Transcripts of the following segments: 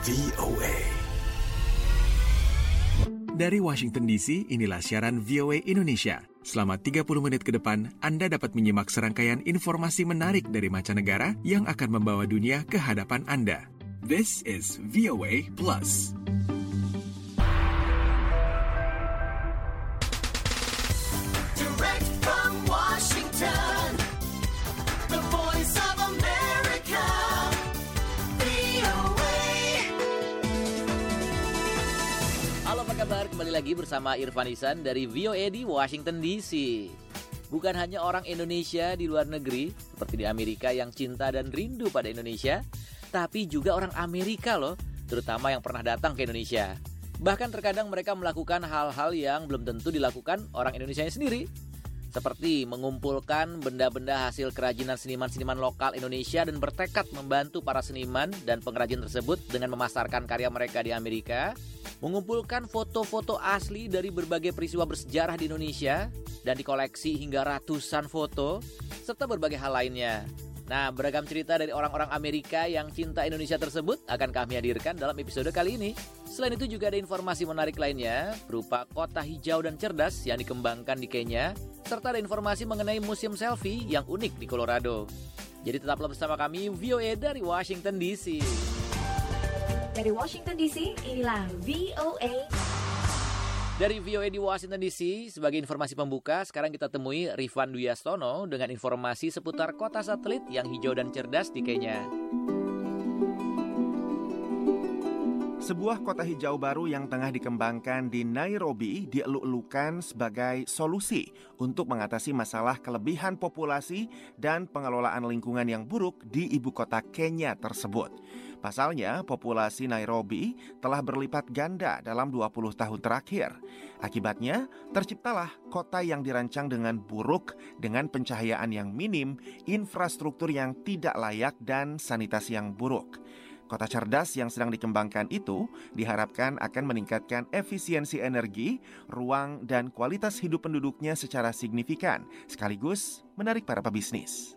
VOA. Dari Washington DC, inilah siaran VOA Indonesia. Selama 30 menit ke depan, Anda dapat menyimak serangkaian informasi menarik dari mancanegara yang akan membawa dunia ke hadapan Anda. This is VOA Plus. Direct from Washington, the voice of America, VOA. Halo, apa kabar? Kembali lagi bersama Irfan Ihsan dari VOA di Washington DC. Bukan hanya orang Indonesia di luar negeri, seperti di Amerika yang cinta dan rindu pada Indonesia, tapi juga orang Amerika loh, terutama yang pernah datang ke Indonesia. Bahkan terkadang mereka melakukan hal-hal yang belum tentu dilakukan orang Indonesia sendiri. Seperti mengumpulkan benda-benda hasil kerajinan seniman-seniman lokal Indonesia dan bertekad membantu para seniman dan pengrajin tersebut dengan memasarkan karya mereka di Amerika. Mengumpulkan foto-foto asli dari berbagai peristiwa bersejarah di Indonesia dan dikoleksi hingga ratusan foto, serta berbagai hal lainnya. Nah, beragam cerita dari orang-orang Amerika yang cinta Indonesia tersebut akan kami hadirkan dalam episode kali ini. Selain itu juga ada informasi menarik lainnya berupa kota hijau dan cerdas yang dikembangkan di Kenya, serta ada informasi mengenai museum selfie yang unik di Colorado. Jadi tetaplah bersama kami VOA dari Washington DC. Dari Washington DC, inilah VOA. Dari VOA di Washington DC, sebagai informasi pembuka, sekarang kita temui Rifan Dwi Astono dengan informasi seputar kota satelit yang hijau dan cerdas di Kenya. Sebuah kota hijau baru yang tengah dikembangkan di Nairobi dieluk-elukan sebagai solusi untuk mengatasi masalah kelebihan populasi dan pengelolaan lingkungan yang buruk di ibu kota Kenya tersebut. Pasalnya, populasi Nairobi telah berlipat ganda dalam 20 tahun terakhir. Akibatnya, terciptalah kota yang dirancang dengan buruk, dengan pencahayaan yang minim, infrastruktur yang tidak layak, dan sanitasi yang buruk. Kota cerdas yang sedang dikembangkan itu diharapkan akan meningkatkan efisiensi energi, ruang, dan kualitas hidup penduduknya secara signifikan, sekaligus menarik para pebisnis.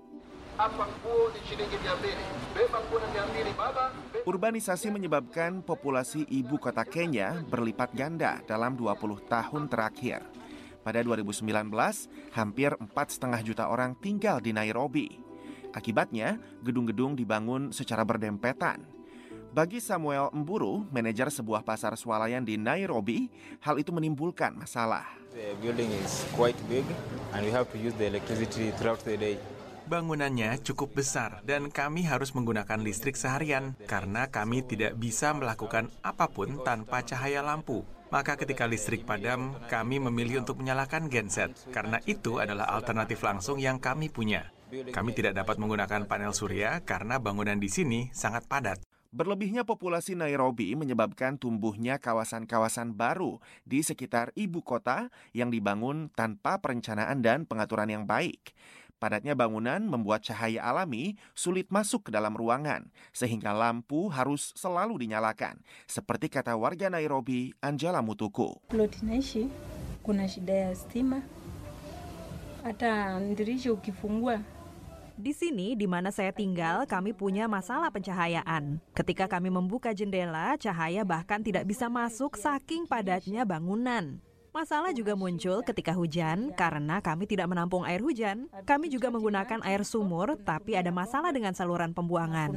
Urbanisasi menyebabkan populasi ibu kota Kenya berlipat ganda dalam 20 tahun terakhir. Pada 2019, hampir 4,5 juta orang tinggal di Nairobi. Akibatnya, gedung-gedung dibangun secara berdempetan. Bagi Samuel Mburu, manajer sebuah pasar swalayan di Nairobi, hal itu menimbulkan masalah. The building is quite big and we have to use the electricity throughout the day. Bangunannya cukup besar dan kami harus menggunakan listrik seharian karena kami tidak bisa melakukan apapun tanpa cahaya lampu. Maka ketika listrik padam, kami memilih untuk menyalakan genset karena itu adalah alternatif langsung yang kami punya. Kami tidak dapat menggunakan panel surya karena bangunan di sini sangat padat. Berlebihnya populasi Nairobi menyebabkan tumbuhnya kawasan-kawasan baru di sekitar ibu kota yang dibangun tanpa perencanaan dan pengaturan yang baik. Padatnya bangunan membuat cahaya alami sulit masuk ke dalam ruangan, sehingga lampu harus selalu dinyalakan. Seperti kata warga Nairobi, Angela Mutuku. Ploti naishi kuna shida ya stima, hata dirisha ukifungua. Di sini, di mana saya tinggal, kami punya masalah pencahayaan. Ketika kami membuka jendela, cahaya bahkan tidak bisa masuk saking padatnya bangunan. Masalah juga muncul ketika hujan karena kami tidak menampung air hujan. Kami juga menggunakan air sumur, tapi ada masalah dengan saluran pembuangan.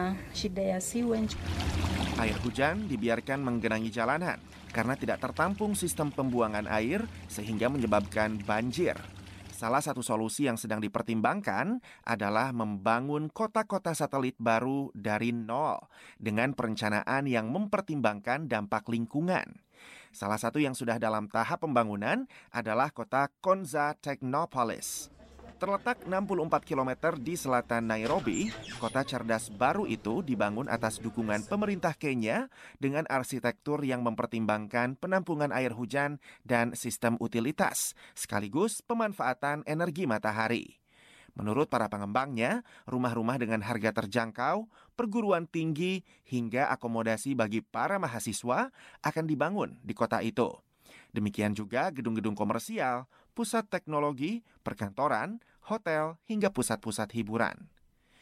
Air hujan dibiarkan menggenangi jalanan karena tidak tertampung sistem pembuangan air sehingga menyebabkan banjir. Salah satu solusi yang sedang dipertimbangkan adalah membangun kota-kota satelit baru dari nol dengan perencanaan yang mempertimbangkan dampak lingkungan. Salah satu yang sudah dalam tahap pembangunan adalah kota Konza Technopolis. Terletak 64 km di selatan Nairobi, kota cerdas baru itu dibangun atas dukungan pemerintah Kenya dengan arsitektur yang mempertimbangkan penampungan air hujan dan sistem utilitas, sekaligus pemanfaatan energi matahari. Menurut para pengembangnya, rumah-rumah dengan harga terjangkau, perguruan tinggi, hingga akomodasi bagi para mahasiswa akan dibangun di kota itu. Demikian juga gedung-gedung komersial, pusat teknologi, perkantoran, hotel, hingga pusat-pusat hiburan.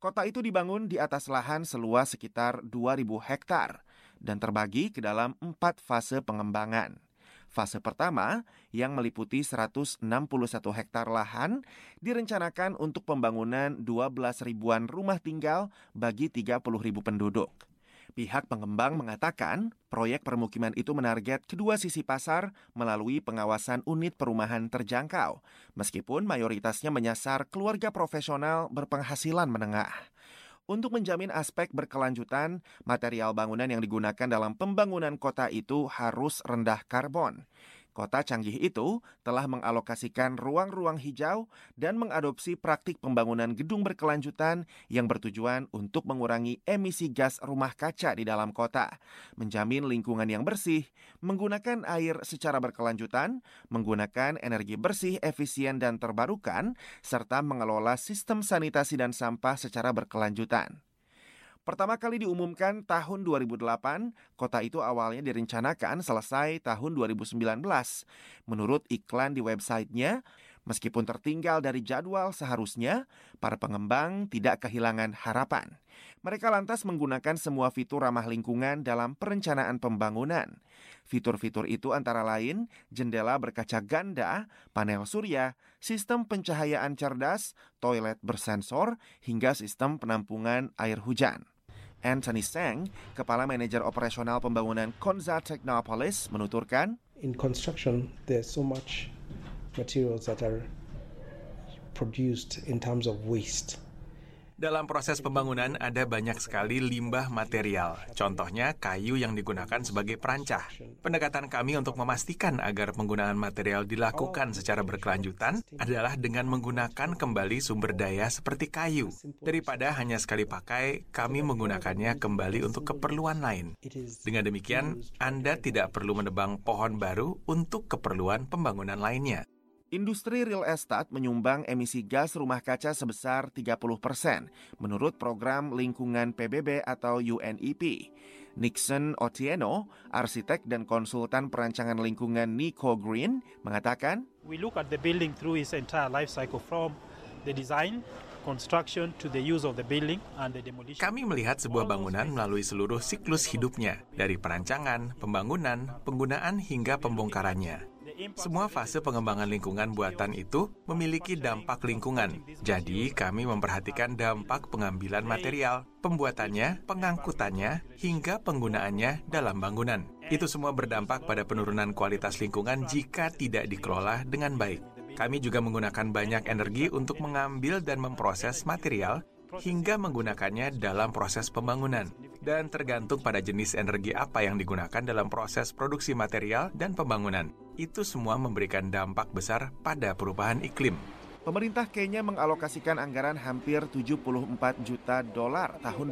Kota itu dibangun di atas lahan seluas sekitar 2.000 hektar dan terbagi ke dalam 4 fase pengembangan. Fase pertama, yang meliputi 161 hektar lahan, direncanakan untuk pembangunan 12 ribuan rumah tinggal bagi 30 ribu penduduk. Pihak pengembang mengatakan proyek permukiman itu menarget kedua sisi pasar melalui pengawasan unit perumahan terjangkau, meskipun mayoritasnya menyasar keluarga profesional berpenghasilan menengah. Untuk menjamin aspek berkelanjutan, material bangunan yang digunakan dalam pembangunan kota itu harus rendah karbon. Kota canggih itu telah mengalokasikan ruang-ruang hijau dan mengadopsi praktik pembangunan gedung berkelanjutan yang bertujuan untuk mengurangi emisi gas rumah kaca di dalam kota, menjamin lingkungan yang bersih, menggunakan air secara berkelanjutan, menggunakan energi bersih, efisien dan terbarukan, serta mengelola sistem sanitasi dan sampah secara berkelanjutan. Pertama kali diumumkan tahun 2008, kota itu awalnya direncanakan selesai tahun 2019. Menurut iklan di websitenya, meskipun tertinggal dari jadwal seharusnya, para pengembang tidak kehilangan harapan. Mereka lantas menggunakan semua fitur ramah lingkungan dalam perencanaan pembangunan. Fitur-fitur itu antara lain jendela berkaca ganda, panel surya, sistem pencahayaan cerdas, toilet bersensor, hingga sistem penampungan air hujan. Anthony Tseng, Kepala Manajer Operasional Pembangunan Konza Technopolis, menuturkan, In construction, there's so much materials that are produced in terms of waste. Dalam proses pembangunan ada banyak sekali limbah material, contohnya kayu yang digunakan sebagai perancah. Pendekatan kami untuk memastikan agar penggunaan material dilakukan secara berkelanjutan adalah dengan menggunakan kembali sumber daya seperti kayu. Daripada hanya sekali pakai, kami menggunakannya kembali untuk keperluan lain. Dengan demikian, Anda tidak perlu menebang pohon baru untuk keperluan pembangunan lainnya. Industri real estate menyumbang emisi gas rumah kaca sebesar 30% menurut program lingkungan PBB atau UNEP. Nixon Otieno, arsitek dan konsultan perancangan lingkungan Nico Green, mengatakan, We look at the building through its entire life cycle from the design, construction to the use of the building and the demolition. Kami melihat sebuah bangunan melalui seluruh siklus hidupnya, dari perancangan, pembangunan, penggunaan hingga pembongkarannya. Semua fase pengembangan lingkungan buatan itu memiliki dampak lingkungan. Jadi, kami memperhatikan dampak pengambilan material, pembuatannya, pengangkutannya, hingga penggunaannya dalam bangunan. Itu semua berdampak pada penurunan kualitas lingkungan jika tidak dikelola dengan baik. Kami juga menggunakan banyak energi untuk mengambil dan memproses material hingga menggunakannya dalam proses pembangunan. Dan tergantung pada jenis energi apa yang digunakan dalam proses produksi material dan pembangunan. Itu semua memberikan dampak besar pada perubahan iklim. Pemerintah Kenya mengalokasikan anggaran hampir $74 juta tahun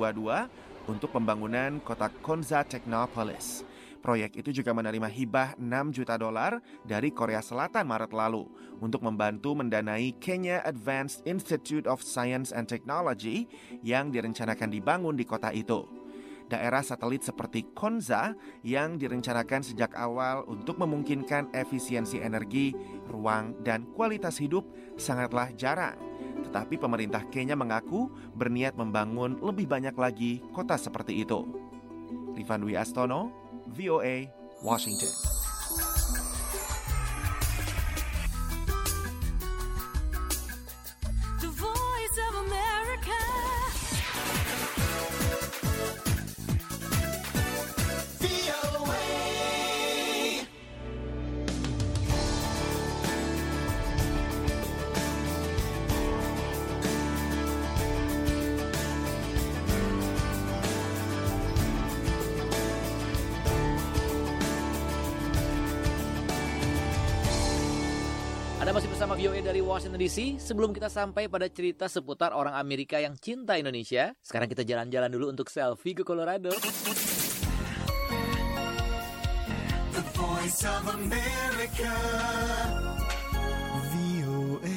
2022 untuk pembangunan kota Konza Technopolis. Proyek itu juga menerima hibah $6 juta dari Korea Selatan Maret lalu untuk membantu mendanai Kenya Advanced Institute of Science and Technology yang direncanakan dibangun di kota itu. Daerah satelit seperti Konza yang direncanakan sejak awal untuk memungkinkan efisiensi energi, ruang, dan kualitas hidup sangatlah jarang. Tetapi pemerintah Kenya mengaku berniat membangun lebih banyak lagi kota seperti itu. Rifan Dwi Astono, VOA, Washington. The Voice of America. VOA. Anda masih bersama VOA dari Washington DC. Sebelum kita sampai pada cerita seputar orang Amerika yang cinta Indonesia, sekarang kita jalan-jalan dulu untuk selfie ke Colorado. The Voice of America. VOA.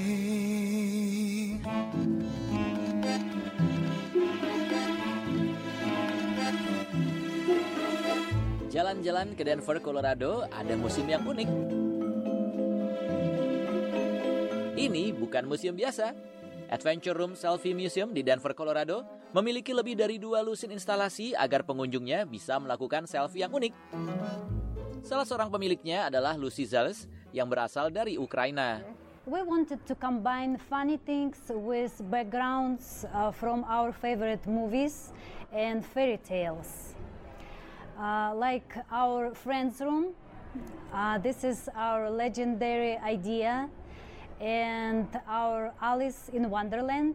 Jalan-jalan ke Denver, Colorado, ada museum yang unik. Ini bukan museum biasa. Adventure Room Selfie Museum di Denver, Colorado memiliki lebih dari 2 lusin instalasi agar pengunjungnya bisa melakukan selfie yang unik. Salah seorang pemiliknya adalah Lucy Zales yang berasal dari Ukraina. We wanted to combine funny things with backgrounds from our favorite movies and fairy tales. Like our friend's room, this is our legendary idea, and our Alice in Wonderland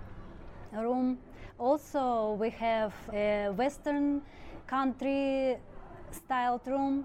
room. Also, we have a Western country styled room,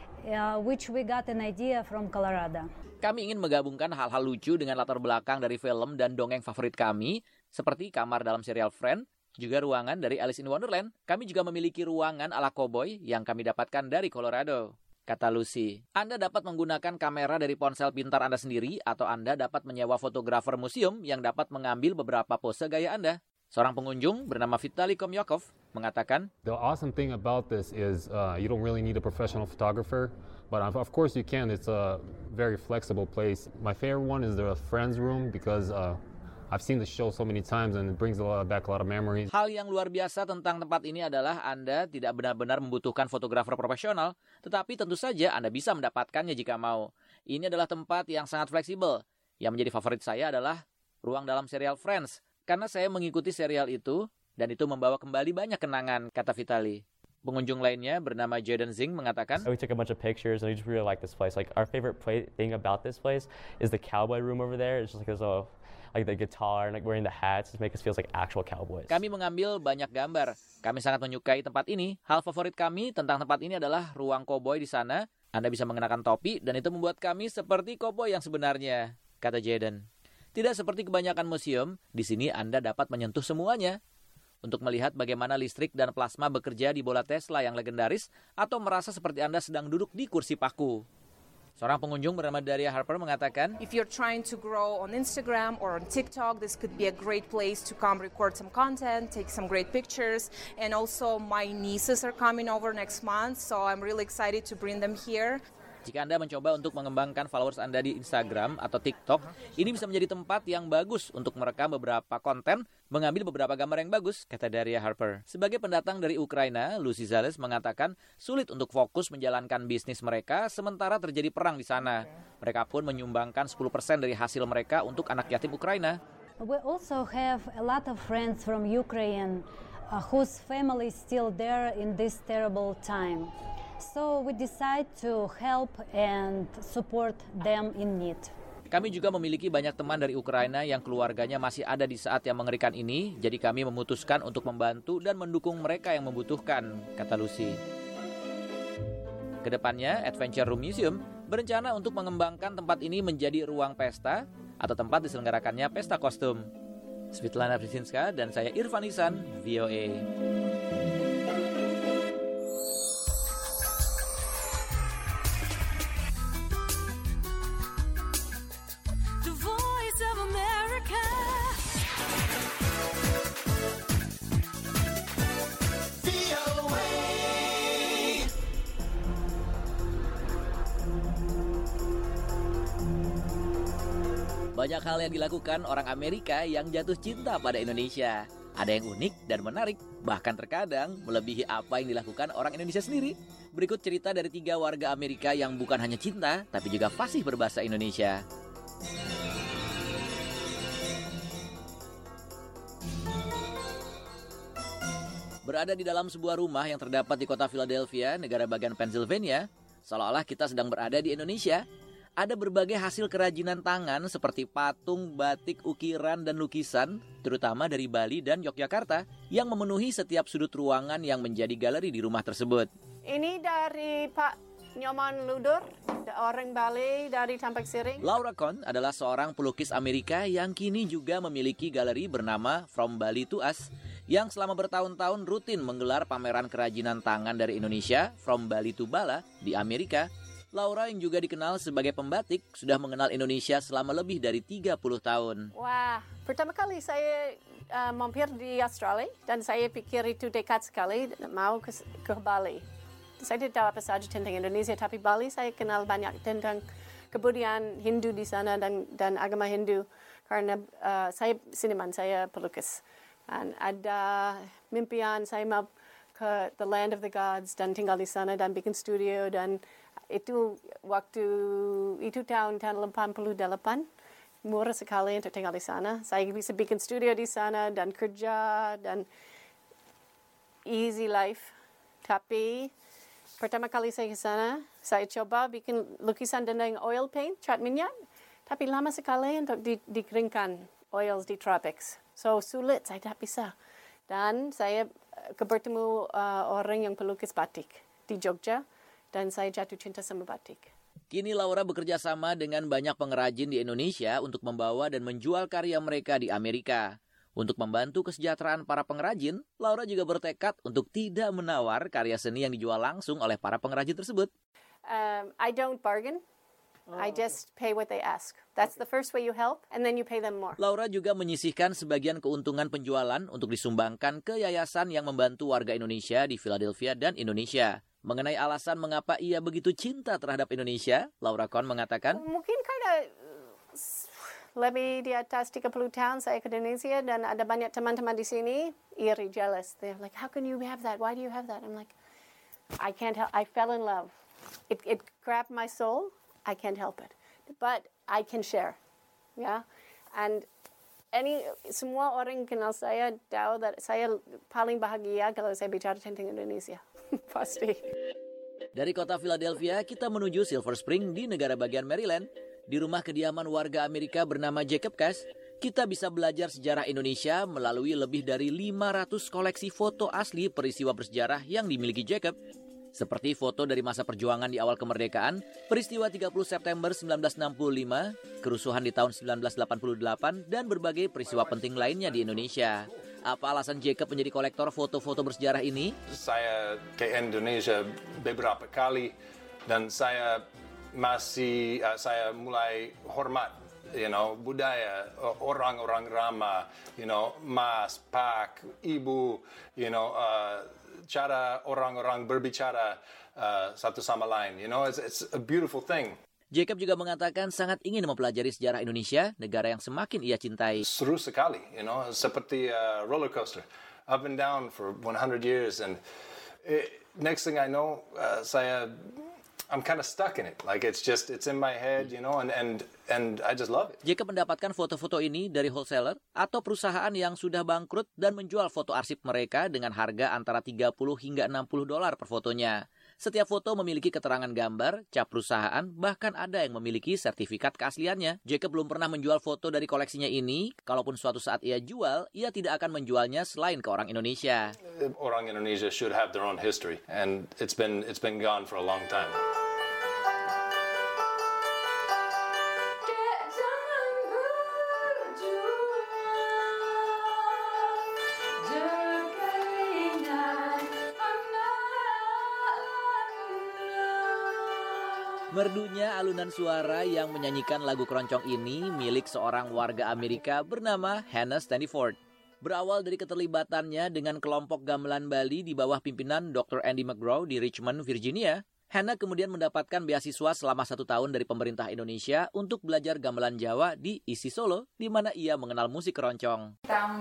which we got an idea from Colorado. Kami ingin menggabungkan hal-hal lucu dengan latar belakang dari film dan dongeng favorit kami, seperti kamar dalam serial Friends, juga ruangan dari Alice in Wonderland. Kami juga memiliki ruangan ala cowboy yang kami dapatkan dari Colorado, kata Lucy. Anda dapat menggunakan kamera dari ponsel pintar Anda sendiri atau Anda dapat menyewa fotografer museum yang dapat mengambil beberapa pose gaya Anda. Seorang pengunjung bernama Vitaly Komyakov mengatakan, The awesome thing about this is you don't really need a professional photographer, but of course you can. It's a very flexible place. My favorite one is the Friends room because I've seen the show so many times and it brings back a lot of memories. Hal yang luar biasa tentang tempat ini adalah Anda tidak benar-benar membutuhkan fotografer profesional, tetapi tentu saja Anda bisa mendapatkannya jika mau. Ini adalah tempat yang sangat fleksibel. Yang menjadi favorit saya adalah ruang dalam serial Friends, karena saya mengikuti serial itu dan itu membawa kembali banyak kenangan, kata Vitaly. Pengunjung lainnya bernama Jaden Zing mengatakan, We took a bunch of pictures and we just really like this place. Like our favorite thing about this place is the cowboy room over there. It's just like like the guitar and like wearing the hats just make us feel like actual cowboys. Kami mengambil banyak gambar. Kami sangat menyukai tempat ini. Hal favorit kami tentang tempat ini adalah ruang koboi di sana. Anda bisa mengenakan topi dan itu membuat kami seperti koboi yang sebenarnya, kata Jaden. Tidak seperti kebanyakan museum, di sini Anda dapat menyentuh semuanya. Untuk melihat bagaimana listrik dan plasma bekerja di bola Tesla yang legendaris atau merasa seperti Anda sedang duduk di kursi paku. Seorang pengunjung bernama Daria Harper mengatakan, If you're trying to grow on Instagram or on TikTok, this could be a great place to come record some content, take some great pictures. And also my nieces are coming over next month, so I'm really excited to bring them here. Jika Anda mencoba untuk mengembangkan followers Anda di Instagram atau TikTok, ini bisa menjadi tempat yang bagus untuk merekam beberapa konten, mengambil beberapa gambar yang bagus, kata Daria Harper. Sebagai pendatang dari Ukraina, Lucy Zales mengatakan sulit untuk fokus menjalankan bisnis mereka sementara terjadi perang di sana. Mereka pun menyumbangkan 10% dari hasil mereka untuk anak yatim Ukraina. We also have a lot of friends from Ukraine whose family is still there in this terrible time. So we decide to help and support them in need. Kami juga memiliki banyak teman dari Ukraina yang keluarganya masih ada di saat yang mengerikan ini, jadi kami memutuskan untuk membantu dan mendukung mereka yang membutuhkan, kata Lucy. Kedepannya, Adventure Room Museum berencana untuk mengembangkan tempat ini menjadi ruang pesta atau tempat diselenggarakannya pesta kostum. Svetlana Prisinska dan saya Irfan Isan, VOA. Banyak hal yang dilakukan orang Amerika yang jatuh cinta pada Indonesia. Ada yang unik dan menarik, bahkan terkadang melebihi apa yang dilakukan orang Indonesia sendiri. Berikut cerita dari 3 warga Amerika yang bukan hanya cinta, tapi juga fasih berbahasa Indonesia. Berada di dalam sebuah rumah yang terdapat di kota Philadelphia, negara bagian Pennsylvania, seolah-olah kita sedang berada di Indonesia. Ada berbagai hasil kerajinan tangan seperti patung, batik, ukiran, dan lukisan, terutama dari Bali dan Yogyakarta, yang memenuhi setiap sudut ruangan yang menjadi galeri di rumah tersebut. Ini dari Pak Nyoman Ludur, orang Bali dari Tampak Siring. Laura Kohn adalah seorang pelukis Amerika yang kini juga memiliki galeri bernama From Bali to Us, yang selama bertahun-tahun rutin menggelar pameran kerajinan tangan dari Indonesia, From Bali to Bala, di Amerika. Laura yang juga dikenal sebagai pembatik sudah mengenal Indonesia selama lebih dari 30 tahun. Wah, pertama kali saya mampir di Australia dan saya pikir itu dekat sekali, mau ke Bali. Saya tidak tahu apa saja tentang Indonesia, tapi Bali saya kenal banyak tentang kebudayaan Hindu di sana dan agama Hindu. karena saya seniman, saya pelukis. Dan ada mimpian saya mau ke the land of the gods dan tinggal di sana dan bikin studio, dan itu waktu itu tahun 88, murah sekali untuk tinggal di sana. Saya bisa bikin studio di sana dan kerja dan easy life. Tapi pertama kali saya ke sana, saya coba bikin lukisan dengan oil paint, cat minyak. Tapi lama sekali untuk dikeringkan oils di tropics. So sulit, saya tak bisa. Dan saya bertemu orang yang pelukis batik di Jogja, dan saya jatuh cinta sama batik. Kini Laura bekerja sama dengan banyak pengrajin di Indonesia untuk membawa dan menjual karya mereka di Amerika. Untuk membantu kesejahteraan para pengrajin, Laura juga bertekad untuk tidak menawar karya seni yang dijual langsung oleh para pengrajin tersebut. I don't bargain. I just pay what they ask. That's the first way you help, and then you pay them more. Laura juga menyisihkan sebagian keuntungan penjualan untuk disumbangkan ke yayasan yang membantu warga Indonesia di Philadelphia dan Indonesia. Mengenai alasan mengapa ia begitu cinta terhadap Indonesia, Laura Kohn mengatakan, mungkin karena lebih di atas 30 tahun saya ke Indonesia dan ada banyak teman-teman di sini iri, jealous. They're like, how can you have that? Why do you have that? I'm like, I can't help. I fell in love. It grabbed my soul. I can't help it, but I can share, yeah. And semua orang kenal saya tahu that saya paling bahagia kalau saya bicara tentang Indonesia, pasti. Dari kota Philadelphia, kita menuju Silver Spring di negara bagian Maryland. Di rumah kediaman warga Amerika bernama Jacob Cass, kita bisa belajar sejarah Indonesia melalui lebih dari 500 koleksi foto asli peristiwa bersejarah yang dimiliki Jacob. Seperti foto dari masa perjuangan di awal kemerdekaan, peristiwa 30 September 1965, kerusuhan di tahun 1988, dan berbagai peristiwa penting lainnya di Indonesia. Apa alasan Jacob menjadi kolektor foto-foto bersejarah ini? Saya ke Indonesia beberapa kali dan saya mulai hormat, budaya orang-orang ramah, mas, pak, ibu, cara orang-orang berbicara satu sama lain. It's a beautiful thing. Jacob juga mengatakan sangat ingin mempelajari sejarah Indonesia, negara yang semakin ia cintai. Seru sekali, seperti roller coaster, up and down for 100 years, and next thing I know, I'm kind of stuck in it. Like it's in my head, and I just love it. Jacob mendapatkan foto-foto ini dari wholesaler atau perusahaan yang sudah bangkrut dan menjual foto arsip mereka dengan harga antara $30 hingga $60 per fotonya. Setiap foto memiliki keterangan gambar, cap perusahaan, bahkan ada yang memiliki sertifikat keasliannya. Jacob belum pernah menjual foto dari koleksinya ini. Kalaupun suatu saat ia jual, ia tidak akan menjualnya selain ke orang Indonesia. Orang Indonesia should have their own history, and it's been gone for a long time. Merdunya alunan suara yang menyanyikan lagu keroncong ini milik seorang warga Amerika bernama Hannah Standiford. Berawal dari keterlibatannya dengan kelompok gamelan Bali di bawah pimpinan Dr. Andy McGraw di Richmond, Virginia, Hannah kemudian mendapatkan beasiswa selama 1 tahun dari pemerintah Indonesia untuk belajar gamelan Jawa di ISI Solo, di mana ia mengenal musik keroncong. Tahun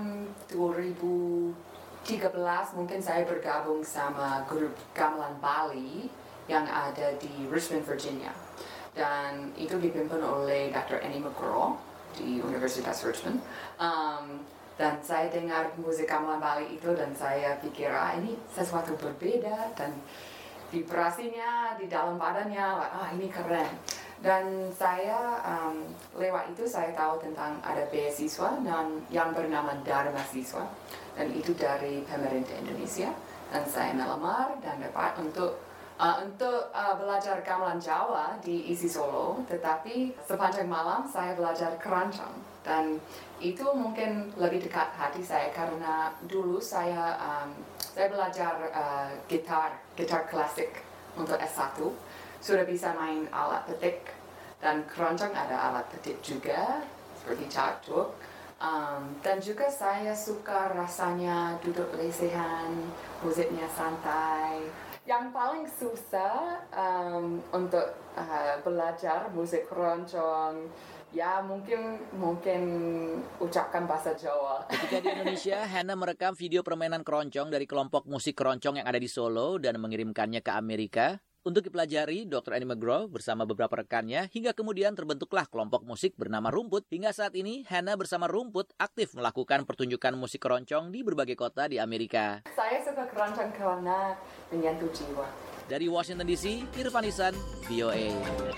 2013 mungkin saya bergabung sama grup gamelan Bali yang ada di Richmond, Virginia. Dan itu dipimpin oleh Dr. Andy McGraw di Universitas Richmond. Dan saya dengar musik gamelan Bali itu dan saya pikir, ini sesuatu berbeda dan vibrasinya di dalam badannya, ini keren. Dan saya, lewat itu saya tahu tentang ada beasiswa dan yang bernama Dharma Siswa. Dan itu dari pemerintah Indonesia. Dan saya melamar dan dapat untuk belajar gamelan Jawa di ISI Solo, tetapi sepanjang malam saya belajar keroncong. Dan itu mungkin lebih dekat hati saya karena dulu saya belajar gitar klasik untuk S1, sudah bisa main alat petik, dan keroncong ada alat petik juga, seperti cakduk. Dan juga saya suka rasanya duduk lesehan, musiknya santai. Yang paling susah untuk belajar musik keroncong Ya mungkin ucapkan bahasa Jawa. Ketika di Indonesia, Hannah merekam video permainan keroncong dari kelompok musik keroncong yang ada di Solo dan mengirimkannya ke Amerika. Untuk dipelajari, Dr. Annie McGraw bersama beberapa rekannya hingga kemudian terbentuklah kelompok musik bernama Rumput. Hingga saat ini, Hannah bersama Rumput aktif melakukan pertunjukan musik keroncong di berbagai kota di Amerika. Saya suka keroncong karena menyentuh jiwa. Dari Washington DC, Irfan Ihsan, VOA.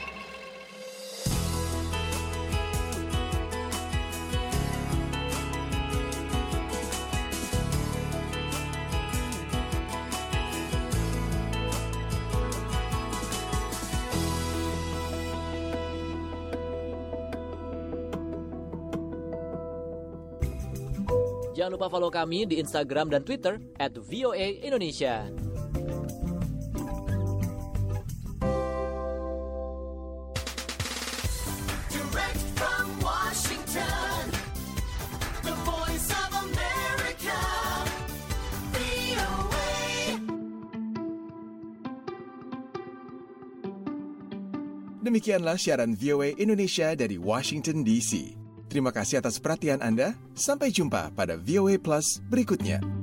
Jangan lupa follow kami di Instagram dan Twitter @VOA_Indonesia. Direct from Washington, the voice of America, VOA. Demikianlah siaran VOA Indonesia dari Washington DC. Terima kasih atas perhatian Anda. Sampai jumpa pada VOA Plus berikutnya.